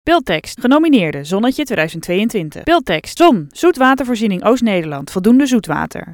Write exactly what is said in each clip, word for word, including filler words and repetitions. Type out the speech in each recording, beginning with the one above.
Beeldtekst. Genomineerde Zonnetje tweeduizend tweeëntwintig. Beeldtekst. Zon. Zoetwatervoorziening Oost-Nederland. Voldoende zoetwater.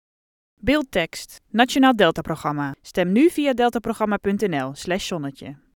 Beeldtekst. Nationaal Deltaprogramma. Stem nu via deltaprogramma punt n l slash zonnetje.